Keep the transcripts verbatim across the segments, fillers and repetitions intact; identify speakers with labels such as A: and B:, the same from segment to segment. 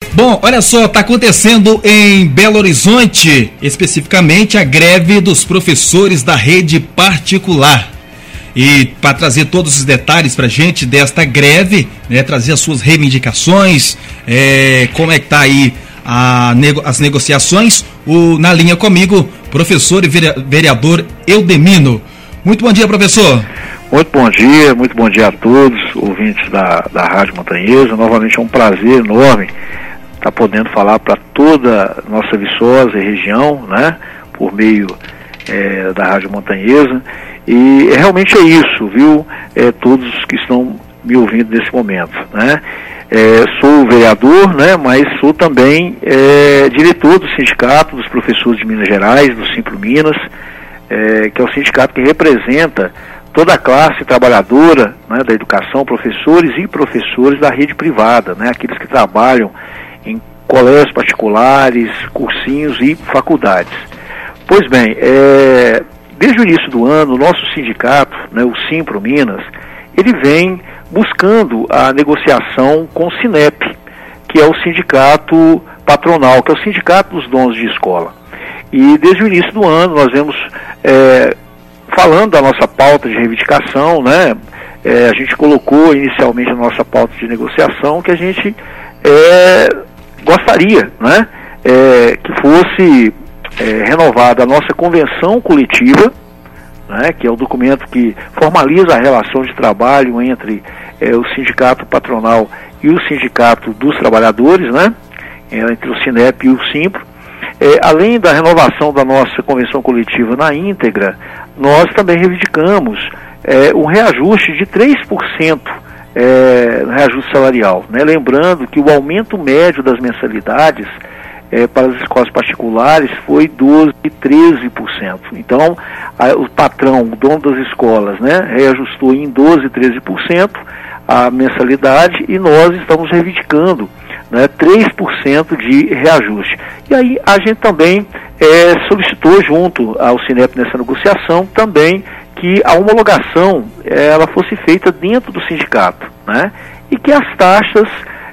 A: Bom, olha só, está acontecendo em Belo Horizonte, especificamente a greve dos professores da rede particular. E para trazer todos os detalhes para a gente desta greve, né, trazer as suas reivindicações, é, como é que está aí a nego, as negociações, o, na linha comigo, professor e vereador Eudemino. Muito bom dia, professor.
B: Muito bom dia, muito bom dia a todos, ouvintes da, da Rádio Montanhesa. Novamente é um prazer enorme estar podendo falar para toda a nossa Viçosa e região, né, por meio é, da Rádio Montanhesa. E realmente é isso, viu, é, todos que estão me ouvindo nesse momento, né. É, sou vereador, né, mas sou também é, diretor do Sindicato dos Professores de Minas Gerais, do Simpro Minas, é, que é o sindicato que representa toda a classe trabalhadora, né, da educação, professores e professores da rede privada, né, aqueles que trabalham em colégios particulares, cursinhos e faculdades. Pois bem, é, desde o início do ano, o nosso sindicato, né, o Simpro Minas, ele vem buscando a negociação com o Sinep, que é o sindicato patronal, que é o sindicato dos donos de escola. E desde o início do ano nós vemos é, falando da nossa pauta de reivindicação, né, é, a gente colocou inicialmente a nossa pauta de negociação que a gente é, gostaria, né, é, que fosse é, renovada a nossa convenção coletiva, né, que é o documento que formaliza a relação de trabalho entre é, o sindicato patronal e o sindicato dos trabalhadores, né, entre o Sinep e o Simpro. É, além da renovação da nossa convenção coletiva na íntegra, nós também reivindicamos é, um reajuste de três por cento é, no reajuste salarial, né? Lembrando que o aumento médio das mensalidades é, para as escolas particulares foi doze por cento e treze por cento. Então, a, o patrão, o dono das escolas, né, reajustou em doze por cento e treze por cento a mensalidade e nós estamos reivindicando, né, três por cento de reajuste. E aí a gente também é, solicitou junto ao Sinep nessa negociação também que a homologação é, ela fosse feita dentro do sindicato, né, e que as taxas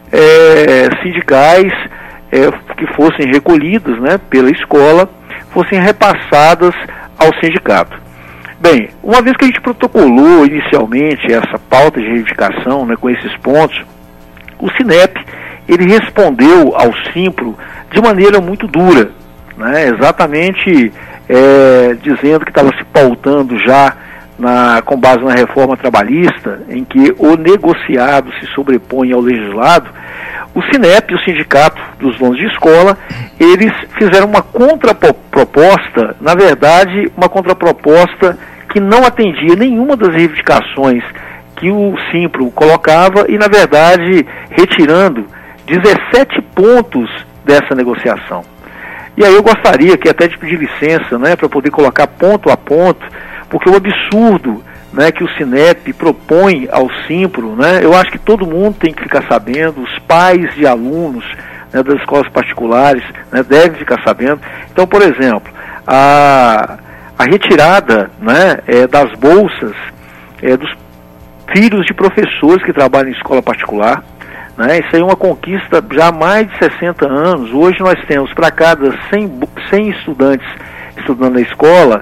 B: é, sindicais é, que fossem recolhidas, né, pela escola fossem repassadas ao sindicato. Bem, uma vez que a gente protocolou inicialmente essa pauta de reivindicação, né, com esses pontos, o Sinep ele respondeu ao Simpro de maneira muito dura, né, exatamente é, dizendo que estava se pautando já na, com base na reforma trabalhista, em que o negociado se sobrepõe ao legislado. O Sinep, o sindicato dos donos de escola, eles fizeram uma contraproposta, na verdade, uma contraproposta que não atendia nenhuma das reivindicações que o Simpro colocava e, na verdade, retirando dezessete pontos dessa negociação. E aí eu gostaria que até de pedir licença, né, para poder colocar ponto a ponto, porque o absurdo, né, que o Sinep propõe ao Simpro, né, eu acho que todo mundo tem que ficar sabendo, os pais de alunos, né, das escolas particulares, né, devem ficar sabendo. Então, por exemplo, a, a retirada, né, é, das bolsas é, dos filhos de professores que trabalham em escola particular, né, isso aí é uma conquista já há mais de sessenta anos. Hoje nós temos para cada cem estudantes estudando na escola,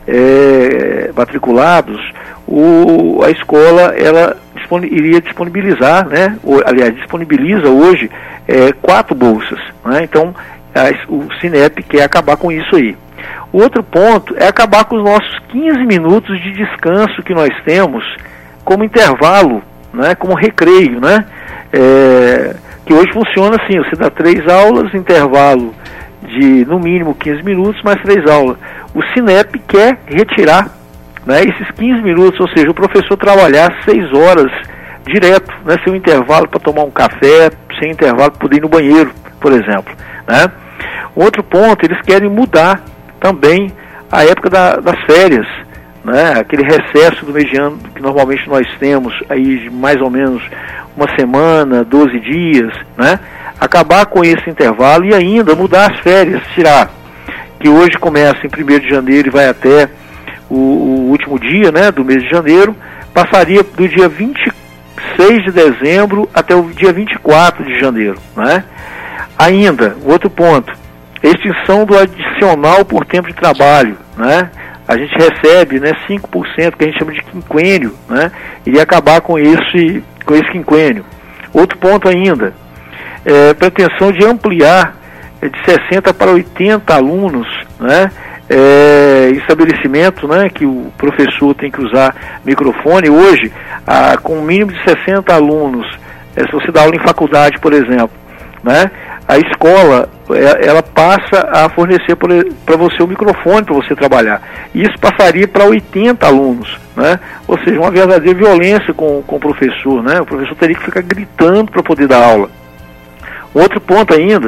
B: é, matriculados, o, a escola ela dispon, iria disponibilizar, né, ou, aliás, disponibiliza hoje é, quatro bolsas, né, então a, o Sinep quer acabar com isso aí. O outro ponto é acabar com os nossos quinze minutos de descanso que nós temos como intervalo, né, como recreio, né, é, que hoje funciona assim, você dá três aulas, intervalo de no mínimo quinze minutos, mais três aulas. O Sinep quer retirar, né, esses quinze minutos, ou seja, o professor trabalhar seis horas direto, né, sem um intervalo para tomar um café, sem intervalo para poder ir no banheiro, por exemplo, né. Outro ponto, eles querem mudar também a época da, das férias, né, aquele recesso do mês de ano que normalmente nós temos aí de mais ou menos uma semana, doze dias, né, acabar com esse intervalo e ainda mudar as férias, tirar, que hoje começa em primeiro de janeiro e vai até o, o último dia, né, do mês de janeiro, passaria do dia vinte e seis de dezembro até o dia vinte e quatro de janeiro, né. Ainda, outro ponto, extinção do adicional por tempo de trabalho, né? A gente recebe, né, cinco por cento, que a gente chama de quinquênio, né? Iria acabar com esse, com esse quinquênio. Outro ponto ainda, é, pretensão de ampliar é, de sessenta para oitenta alunos, né? É, estabelecimento, né, que o professor tem que usar microfone. Hoje, ah, com um mínimo de sessenta alunos, é, se você dá aula em faculdade, por exemplo, né, a escola é, ela passa a fornecer para você o microfone para você trabalhar. Isso passaria para oitenta alunos, né, ou seja, uma verdadeira violência com, com o professor, né, o professor teria que ficar gritando para poder dar aula. Outro ponto ainda,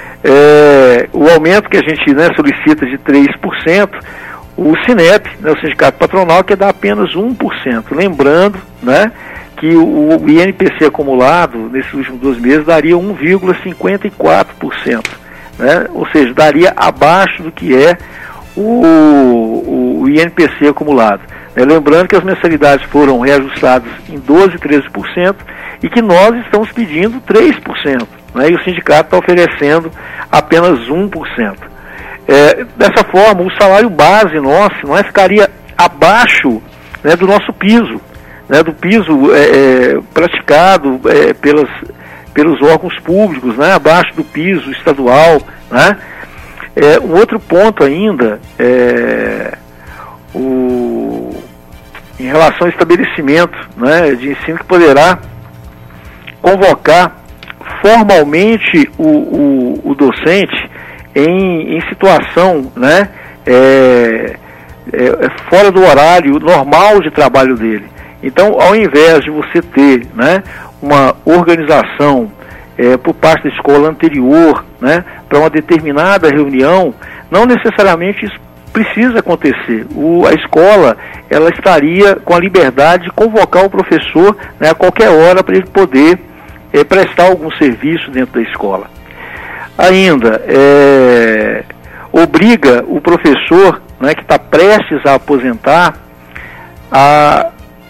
B: É, o aumento que a gente, né, solicita de três por cento, o Sinep, né, o Sindicato Patronal, quer dar apenas um por cento. Lembrando, né, que o, o I N P C acumulado nesses últimos dois meses daria um vírgula cinquenta e quatro por cento, né, ou seja, daria abaixo do que é o, o, o I N P C acumulado. Né, lembrando que as mensalidades foram reajustadas em doze, treze por cento e que nós estamos pedindo três por cento. Né, e o sindicato está oferecendo apenas um por cento. É, dessa forma, o salário base nosso não é, ficaria abaixo, né, do nosso piso, né, do piso é, é, praticado é, pelas, pelos órgãos públicos, né, abaixo do piso estadual. Né. É, um outro ponto ainda, é, o, em relação ao estabelecimento, né, de ensino, que poderá convocar formalmente o, o, o docente em, em situação, né, é, é, fora do horário normal de trabalho dele. Então, ao invés de você ter, né, uma organização é, por parte da escola anterior, né, para uma determinada reunião, não necessariamente isso precisa acontecer. O, a escola, ela estaria com a liberdade de convocar o professor, né, a qualquer hora para ele poder É, prestar algum serviço dentro da escola. Ainda, é, obriga o professor, né, que está prestes a aposentar, a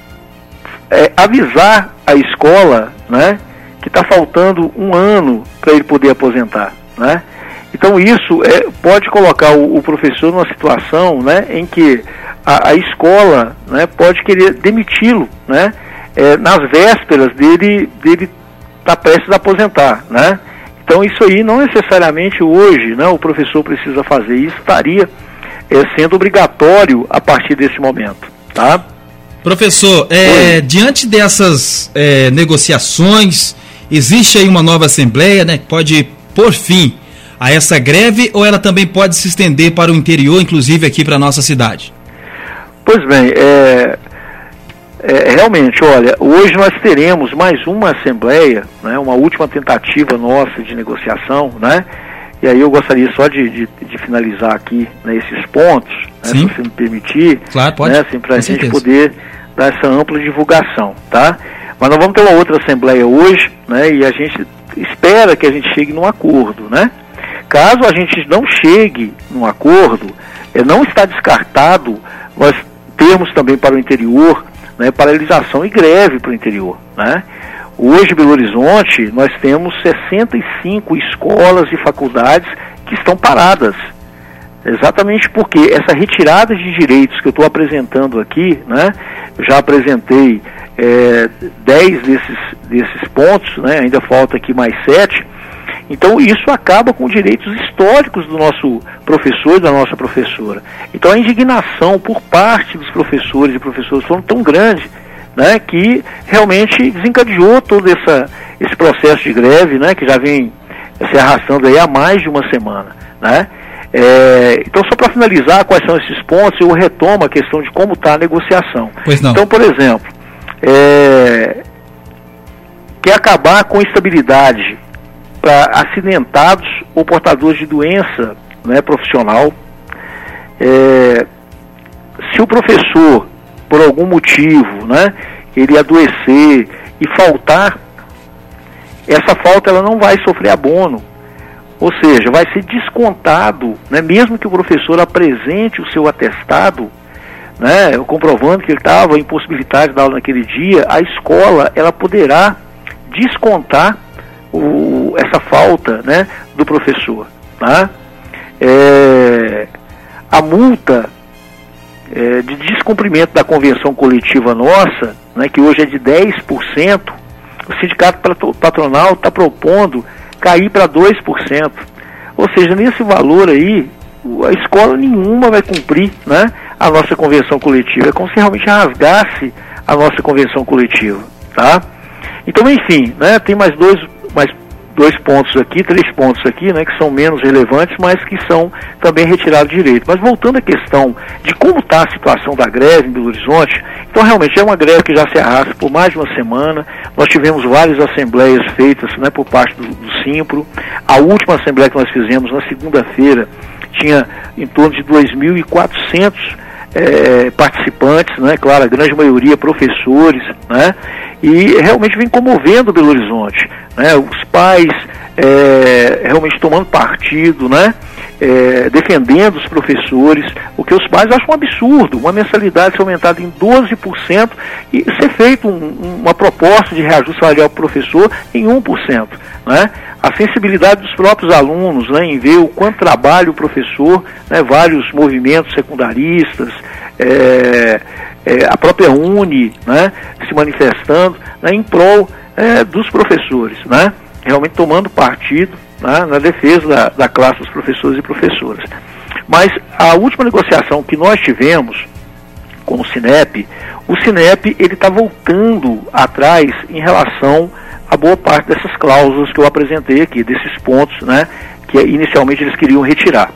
B: é, avisar a escola, né, que está faltando um ano para ele poder aposentar. Né? Então isso é, pode colocar o, o professor numa situação, né, em que a, a escola, né, pode querer demiti-lo, né, é, nas vésperas dele, dele está prestes a aposentar, né? Então isso aí não necessariamente hoje, né, o professor precisa fazer, isso estaria é, sendo obrigatório a partir desse momento, tá?
A: Professor, é, diante dessas é, negociações, existe aí uma nova assembleia, né, que pode pôr fim a essa greve, ou ela também pode se estender para o interior, inclusive aqui para a nossa cidade?
B: Pois bem, é... É, realmente, olha, hoje nós teremos mais uma assembleia, né, uma última tentativa nossa de negociação, né, e aí eu gostaria só de, de, de finalizar aqui, né, esses pontos, né, se você me permitir,
A: claro, pode,
B: né, assim, para a gente poder dar essa ampla divulgação, tá? Mas nós vamos ter uma outra assembleia hoje, né, e a gente espera que a gente chegue num acordo, né? Caso a gente não chegue num acordo, é, não está descartado nós termos também para o interior, né, paralisação e greve para o interior. Né? Hoje, em Belo Horizonte, nós temos sessenta e cinco escolas e faculdades que estão paradas. Exatamente porque essa retirada de direitos que eu estou apresentando aqui, né, eu já apresentei é, dez desses, desses pontos, né, ainda falta aqui mais sete. Então isso acaba com direitos históricos do nosso professor e da nossa professora. Então a indignação por parte dos professores e professoras foi tão grande, né, que realmente desencadeou todo essa, esse processo de greve, né, que já vem se arrastando aí há mais de uma semana. Né? É, então, só para finalizar quais são esses pontos, eu retomo a questão de como está a negociação.
A: Pois não.
B: Então, por exemplo, é, quer acabar com a estabilidade para acidentados ou portadores de doença, né, profissional. É, se o professor, por algum motivo, né, ele adoecer e faltar, essa falta ela não vai sofrer abono, ou seja, vai ser descontado, né, mesmo que o professor apresente o seu atestado, né, comprovando que ele estava impossibilitado de dar aula naquele dia, a escola ela poderá descontar o o, essa falta, né, do professor. Tá? É, a multa é, de descumprimento da convenção coletiva nossa, né, que hoje é de dez por cento, o sindicato patronal está propondo cair para dois por cento. Ou seja, nesse valor aí, a escola nenhuma vai cumprir, né, a nossa convenção coletiva. É como se realmente rasgasse a nossa convenção coletiva. Tá? Então, enfim, né, tem mais dois, mais dois pontos aqui, três pontos aqui, né, que são menos relevantes, mas que são também retirados de direito. Mas voltando à questão de como está a situação da greve em Belo Horizonte, então realmente é uma greve que já se arrasta por mais de uma semana. Nós tivemos várias assembleias feitas, né, por parte do, do Simpro. A última assembleia que nós fizemos na segunda-feira tinha em torno de dois mil e quatrocentos é, participantes, né, claro, a grande maioria professores, né, e realmente vem comovendo Belo Horizonte, né, os pais é, realmente tomando partido, né, é, defendendo os professores, o que os pais acham um absurdo, uma mensalidade ser aumentada em doze por cento e ser feito um, uma proposta de reajuste salarial para o professor em um por cento, né? A sensibilidade dos próprios alunos, né, em ver o quanto trabalha o professor, né, vários movimentos secundaristas, é, é, a própria Uni, né, se manifestando, né, em prol é, dos professores, né, realmente tomando partido, né, na defesa da, da classe dos professores e professoras. Mas a última negociação que nós tivemos com o Sinep, o Sinep ele está voltando atrás em relação a boa parte dessas cláusulas que eu apresentei aqui, desses pontos, né, que inicialmente eles queriam retirar.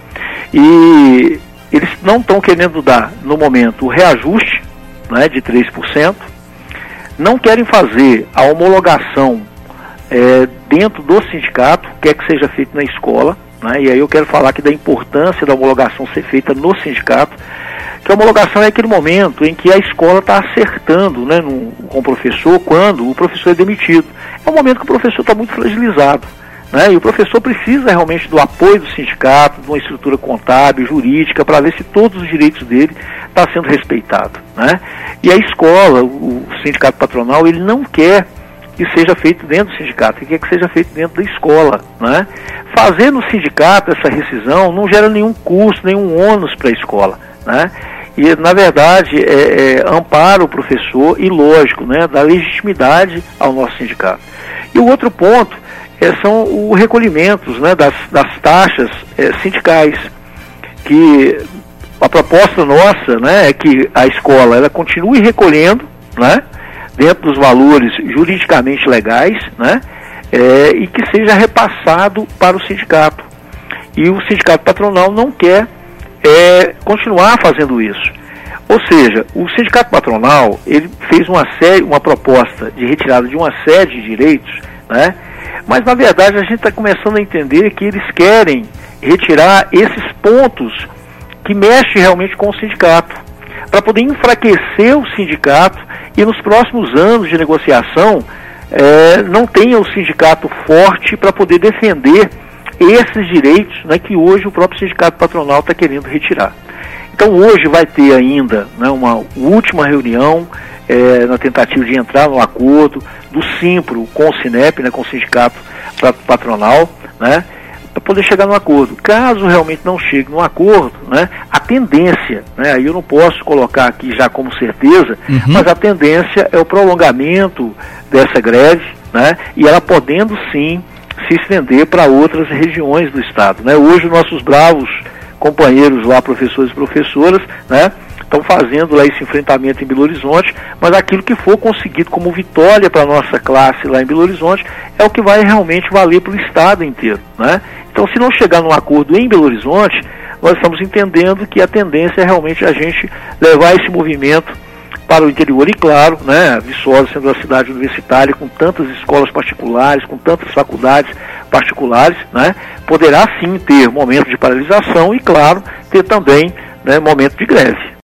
B: E eles não estão querendo dar, no momento, o reajuste, né, de três por cento, não querem fazer a homologação é, dentro do sindicato, quer que seja feito na escola, né, e aí eu quero falar aqui da importância da homologação ser feita no sindicato, que a homologação é aquele momento em que a escola está acertando, né, no, com o professor quando o professor é demitido. É um momento que o professor está muito fragilizado, né, e o professor precisa realmente do apoio do sindicato, de uma estrutura contábil, jurídica, para ver se todos os direitos dele estão sendo respeitados, né. E a escola, o, o sindicato patronal, ele não quer que seja feito dentro do sindicato, ele quer que seja feito dentro da escola, né. Fazer no sindicato essa rescisão não gera nenhum custo, nenhum ônus para a escola, né. E, na verdade, é, é, ampara o professor e, lógico, né, dá legitimidade ao nosso sindicato. E o outro ponto é, são os recolhimentos, né, das, das taxas é, sindicais, que a proposta nossa, né, é que a escola ela continue recolhendo, né, dentro dos valores juridicamente legais, né, é, e que seja repassado para o sindicato. E o sindicato patronal não quer É, continuar fazendo isso. Ou seja, o sindicato patronal ele fez uma, série, uma proposta de retirada de uma série de direitos, né? Mas na verdade a gente está começando a entender que eles querem retirar esses pontos que mexem realmente com o sindicato, para poder enfraquecer o sindicato e nos próximos anos de negociação é, não tenha o sindicato forte para poder defender esses direitos, né, que hoje o próprio sindicato patronal está querendo retirar. Então hoje vai ter ainda, né, uma última reunião é, na tentativa de entrar no acordo do Simpro com o Sinep, né, com o sindicato patronal, né, para poder chegar no acordo. Caso realmente não chegue no acordo, né, a tendência, né, aí eu não posso colocar aqui já como certeza, uhum. mas a tendência é o prolongamento dessa greve, né, e ela podendo sim se estender para outras regiões do estado, né? Hoje nossos bravos companheiros lá, professores e professoras, né, estão fazendo lá esse enfrentamento em Belo Horizonte, mas aquilo que for conseguido como vitória para a nossa classe lá em Belo Horizonte é o que vai realmente valer para o estado inteiro, né? Então, se não chegar num acordo em Belo Horizonte, nós estamos entendendo que a tendência é realmente a gente levar esse movimento para o interior. E claro, né, Viçosa sendo uma cidade universitária com tantas escolas particulares, com tantas faculdades particulares, né, poderá sim ter momento de paralisação e, claro, ter também, né, momento de greve.